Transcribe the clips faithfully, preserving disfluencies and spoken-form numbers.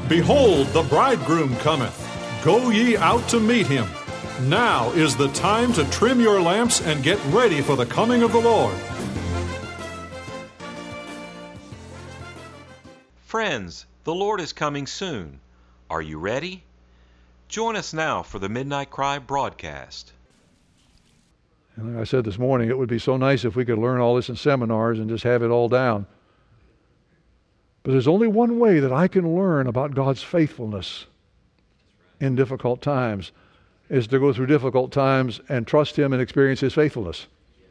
Behold, the bridegroom cometh. Go ye out to meet him. Now is the time to trim your lamps and get ready for the coming of the Lord. Friends, the Lord is coming soon. Are you ready? Join us now for the Midnight Cry broadcast. And like I said this morning, it would be so nice if we could learn all this in seminars and just have it all down. But there's only one way that I can learn about God's faithfulness in difficult times, is to go through difficult times and trust Him and experience His faithfulness.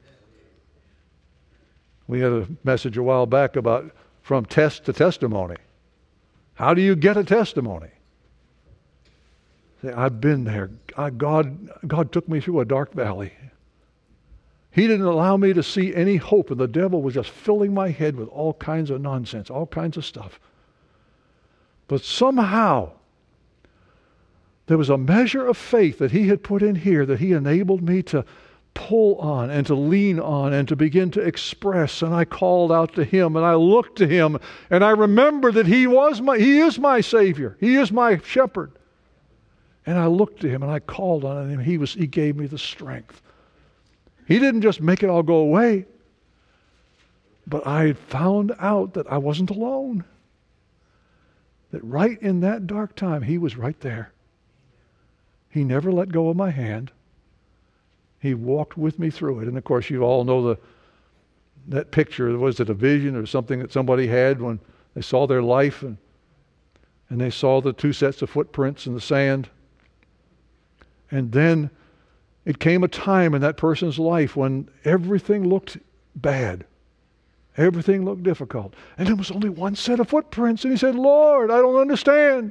We had a message a while back about from test to testimony. How do you get a testimony? Say, I've been there. I, God, God took me through a dark valley. He didn't allow me to see any hope, and the devil was just filling my head with all kinds of nonsense, all kinds of stuff. But somehow, there was a measure of faith that He had put in here that He enabled me to pull on and to lean on and to begin to express. And I called out to Him and I looked to Him and I remembered that He was my, He is my Savior. He is my shepherd. And I looked to Him and I called on Him. He was, He gave me the strength. He didn't just make it all go away, but I found out that I wasn't alone. That right in that dark time, He was right there. He never let go of my hand. He walked with me through it. And of course, you all know the that picture. Was it a vision or something that somebody had when they saw their life and and they saw the two sets of footprints in the sand? And then it came a time in that person's life when everything looked bad. Everything looked difficult. And there was only one set of footprints. And he said, Lord, I don't understand.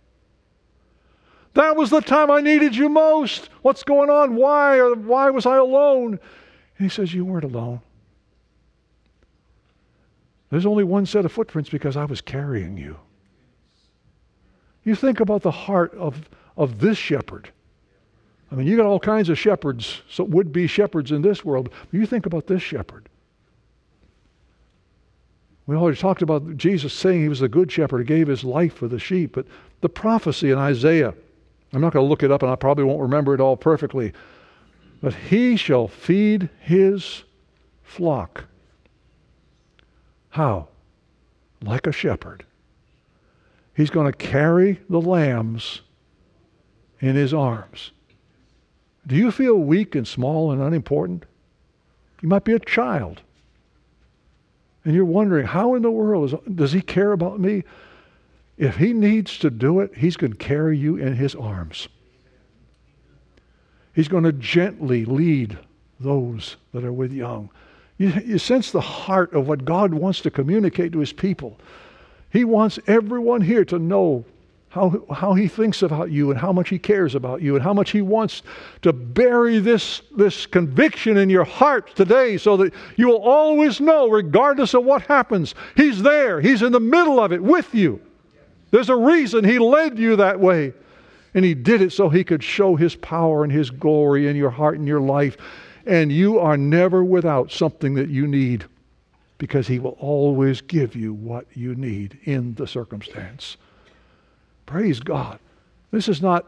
That was the time I needed you most. What's going on? Why? Or why was I alone? And he says, you weren't alone. There's only one set of footprints because I was carrying you. You think about the heart of, of this shepherd. I mean, you got all kinds of shepherds, so would-be shepherds in this world. But you think about this shepherd. We already talked about Jesus saying He was the good shepherd who gave His life for the sheep. But the prophecy in Isaiah, I'm not going to look it up and I probably won't remember it all perfectly. But He shall feed His flock. How? Like a shepherd. He's going to carry the lambs in His arms. Do you feel weak and small and unimportant? You might be a child. And you're wondering, how in the world is, does He care about me? If He needs to do it, He's going to carry you in His arms. He's going to gently lead those that are with young. You, you sense the heart of what God wants to communicate to His people. He wants everyone here to know how, how He thinks about you and how much He cares about you and how much He wants to bury this, this conviction in your heart today so that you will always know, regardless of what happens, He's there. He's in the middle of it with you. There's a reason He led you that way. And He did it so He could show His power and His glory in your heart and your life. And you are never without something that you need, because He will always give you what you need in the circumstance. Praise God. This is not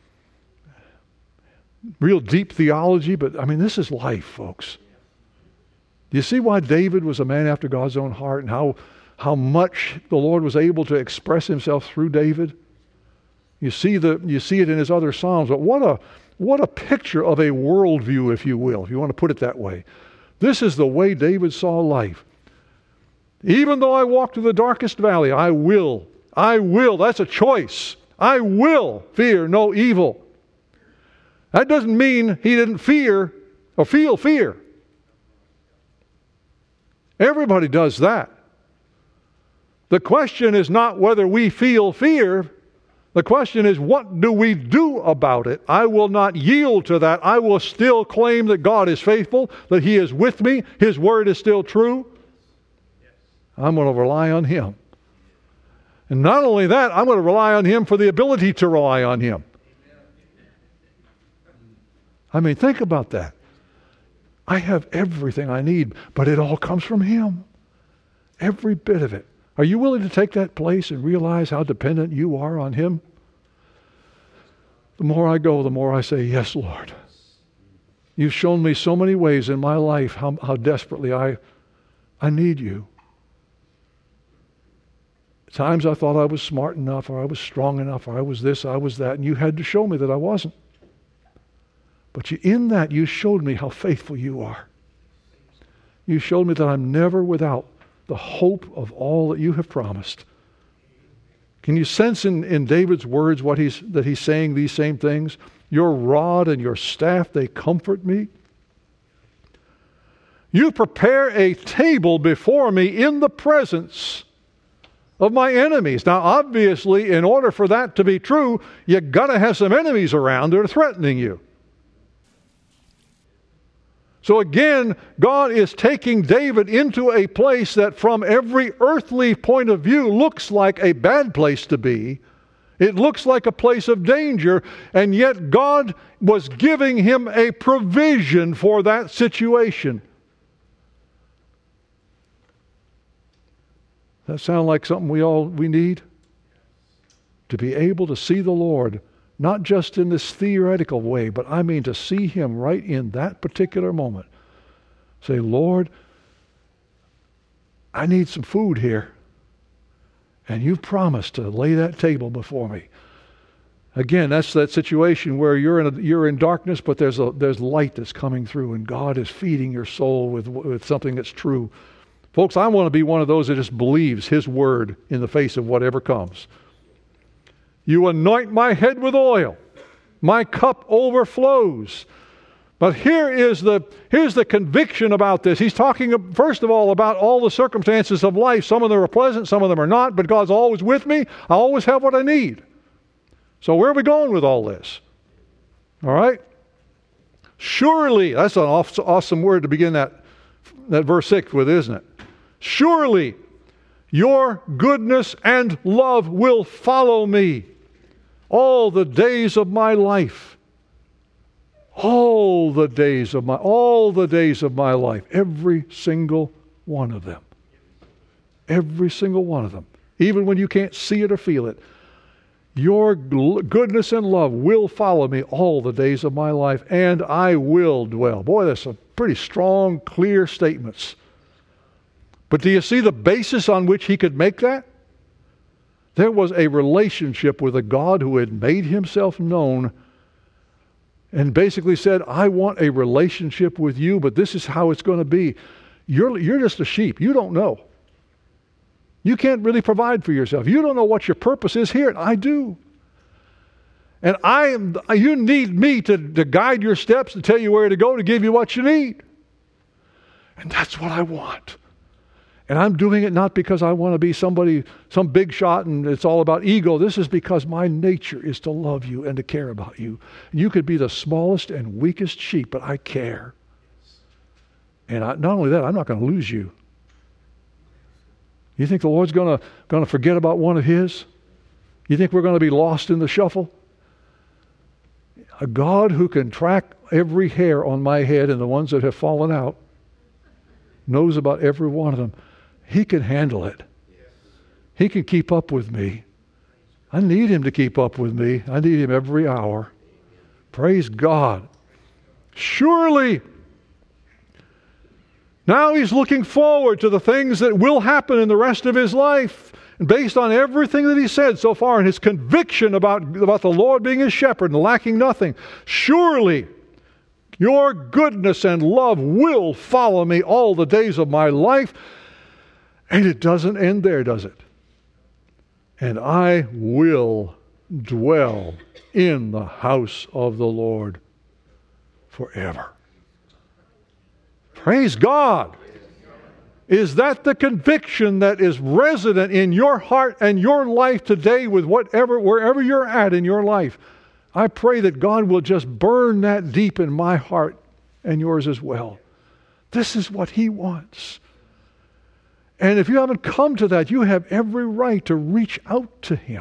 real deep theology, but I mean, this is life, folks. Do you see why David was a man after God's own heart and how, how much the Lord was able to express Himself through David? You see the you see it in his other Psalms, but what a what a picture of a worldview, if you will, if you want to put it that way. This is the way David saw life. Even though I walk through the darkest valley, I will. I will. That's a choice. I will fear no evil. That doesn't mean he didn't fear or feel fear. Everybody does that. The question is not whether we feel fear. The question is, what do we do about it? I will not yield to that. I will still claim that God is faithful, that He is with me. His word is still true. I'm going to rely on Him. And not only that, I'm going to rely on Him for the ability to rely on Him. I mean, think about that. I have everything I need, but it all comes from Him. Every bit of it. Are you willing to take that place and realize how dependent you are on Him? The more I go, the more I say, yes, Lord. You've shown me so many ways in my life how, how desperately I, I need you. At times I thought I was smart enough, or I was strong enough, or I was this, I was that, and you had to show me that I wasn't. But you, in that, you showed me how faithful you are. You showed me that I'm never without the hope of all that you have promised. Can you sense in, in David's words what he's that he's saying these same things? Your rod and your staff, they comfort me. You prepare a table before me in the presence of my enemies. Now, obviously, in order for that to be true, you've got to have some enemies around that are threatening you. So again, God is taking David into a place that from every earthly point of view looks like a bad place to be. It looks like a place of danger, and yet God was giving him a provision for that situation. That sound like something we all we need? To be able to see the Lord, not just in this theoretical way, but I mean to see Him right in that particular moment. Say, Lord, I need some food here. And you've promised to lay that table before me. Again, that's that situation where you're in a, you're in darkness, but there's a there's light that's coming through, and God is feeding your soul with with something that's true. Folks, I want to be one of those that just believes His word in the face of whatever comes. You anoint my head with oil. My cup overflows. But here is the here's the conviction about this. He's talking, first of all, about all the circumstances of life. Some of them are pleasant, some of them are not, but God's always with me. I always have what I need. So where are we going with all this? All right? Surely, that's an awesome word to begin that, that verse six with, isn't it? Surely your goodness and love will follow me all the days of my life. All the days of my all the days of my life. Every single one of them. Every single one of them. Even when you can't see it or feel it. Your goodness and love will follow me all the days of my life, and I will dwell. Boy, that's some pretty strong, clear statements. But do you see the basis on which he could make that? There was a relationship with a God who had made Himself known and basically said, I want a relationship with you, but this is how it's going to be. You're, you're just a sheep. You don't know. You can't really provide for yourself. You don't know what your purpose is here, and I do. And I am, you need me to, to guide your steps, to tell you where to go, to give you what you need. And that's what I want. And I'm doing it not because I want to be somebody, some big shot and it's all about ego. This is because my nature is to love you and to care about you. You could be the smallest and weakest sheep, but I care. And I, not only that, I'm not going to lose you. You think the Lord's going to going to forget about one of His? You think we're going to be lost in the shuffle? A God who can track every hair on my head and the ones that have fallen out knows about every one of them. He can handle it. He can keep up with me. I need Him to keep up with me. I need Him every hour. Praise God. Surely. Now he's looking forward to the things that will happen in the rest of his life. And based on everything that he said so far and his conviction about, about the Lord being his shepherd and lacking nothing, surely your goodness and love will follow me all the days of my life. And it doesn't end there, does it? And I will dwell in the house of the Lord forever. Praise God. Is that the conviction that is resident in your heart and your life today with whatever, wherever you're at in your life? I pray that God will just burn that deep in my heart and yours as well. This is what He wants. And if you haven't come to that, you have every right to reach out to Him.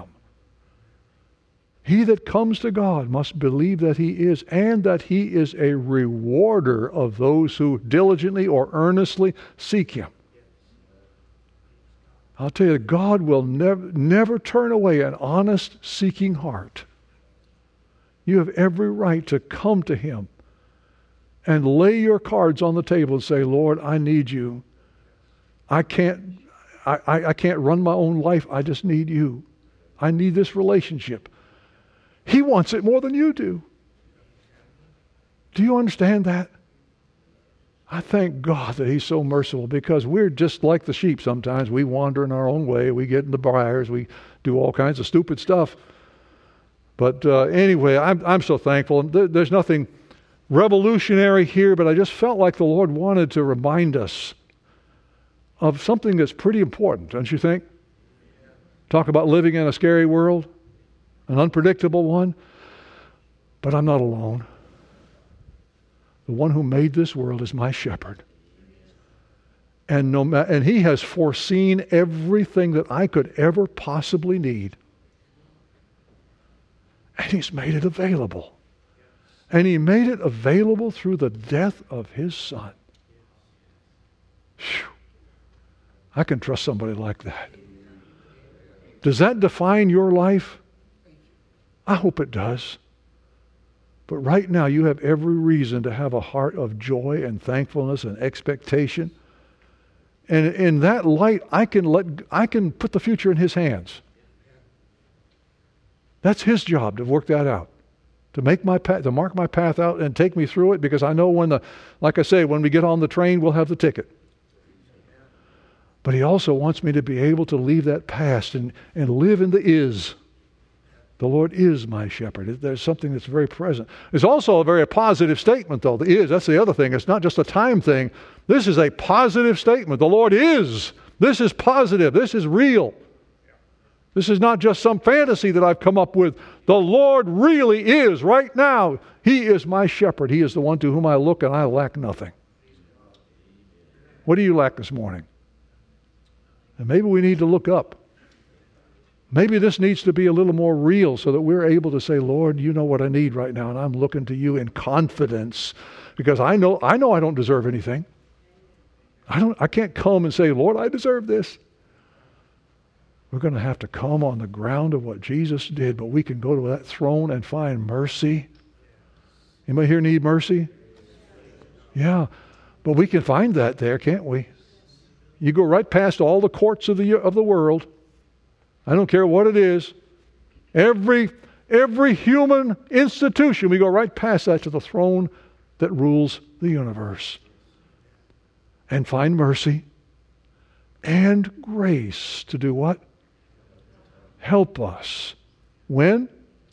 He that comes to God must believe that He is, and that He is a rewarder of those who diligently or earnestly seek Him. I'll tell you, God will never, never turn away an honest, seeking heart. You have every right to come to Him and lay your cards on the table and say, Lord, I need you. I can't, I, I, I can't run my own life. I just need you. I need this relationship. He wants it more than you do. Do you understand that? I thank God that He's so merciful, because we're just like the sheep sometimes. We wander in our own way. We get in the briars. We do all kinds of stupid stuff. But uh, anyway, I'm, I'm so thankful. There, there's nothing revolutionary here, but I just felt like the Lord wanted to remind us of something that's pretty important, don't you think? Talk about living in a scary world, an unpredictable one. But I'm not alone. The one who made this world is my shepherd. And no ma- and He has foreseen everything that I could ever possibly need. And He's made it available. And He made it available through the death of His Son. Whew. I can trust somebody like that. Does that define your life? I hope it does. But right now you have every reason to have a heart of joy and thankfulness and expectation. And in that light, I can let I can put the future in His hands. That's His job to work that out, to make my path, to mark my path out and take me through it, because I know when the, like I say, when we get on the train, we'll have the ticket. But He also wants me to be able to leave that past and, and live in the is. The Lord is my shepherd. There's something that's very present. It's also a very positive statement, though. The is, that's the other thing. It's not just a time thing. This is a positive statement. The Lord is. This is positive. This is real. This is not just some fantasy that I've come up with. The Lord really is right now. He is my shepherd. He is the one to whom I look, and I lack nothing. What do you lack this morning? And maybe we need to look up. Maybe this needs to be a little more real so that we're able to say, Lord, you know what I need right now, and I'm looking to you in confidence, because I know I know I don't deserve anything. I don't I can't come and say, Lord, I deserve this. We're going to have to come on the ground of what Jesus did, but we can go to that throne and find mercy. Anybody here need mercy? Yeah, but we can find that there, can't we? You go right past all the courts of the of the world. I don't care what it is. Every, every human institution, we go right past that to the throne that rules the universe. And find mercy and grace to do what? Help us. When?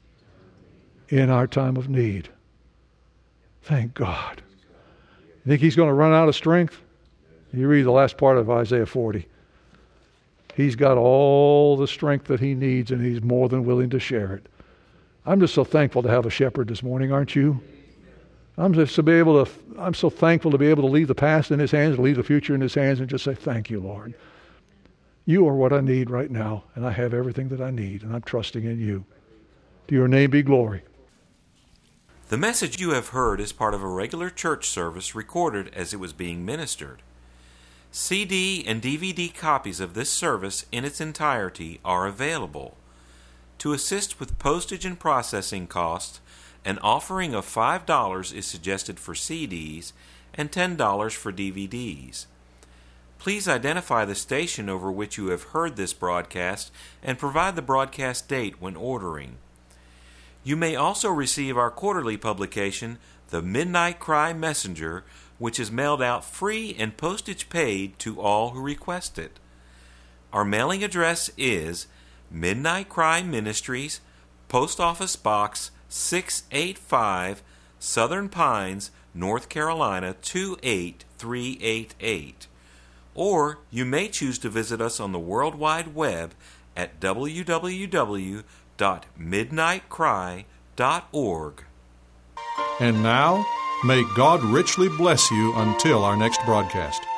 In our time of need. Thank God. You think He's going to run out of strength? You read the last part of Isaiah forty. He's got all the strength that He needs, and He's more than willing to share it. I'm just so thankful to have a shepherd this morning, aren't you? I'm just to be able to. I'm so thankful to be able to leave the past in His hands, leave the future in His hands, and just say, "Thank you, Lord. You are what I need right now, and I have everything that I need, and I'm trusting in You. To Your name be glory." The message you have heard is part of a regular church service recorded as it was being ministered. C D and D V D copies of this service in its entirety are available. To assist with postage and processing costs, an offering of five dollars is suggested for C Ds and ten dollars for D V Ds. Please identify the station over which you have heard this broadcast and provide the broadcast date when ordering. You may also receive our quarterly publication, The Midnight Cry Messenger, which is mailed out free and postage paid to all who request it. Our mailing address is Midnight Cry Ministries, Post Office Box six eighty-five, Southern Pines, North Carolina two eight three eight eight. Or you may choose to visit us on the World Wide Web at w w w dot midnight cry dot org. And now, may God richly bless you until our next broadcast.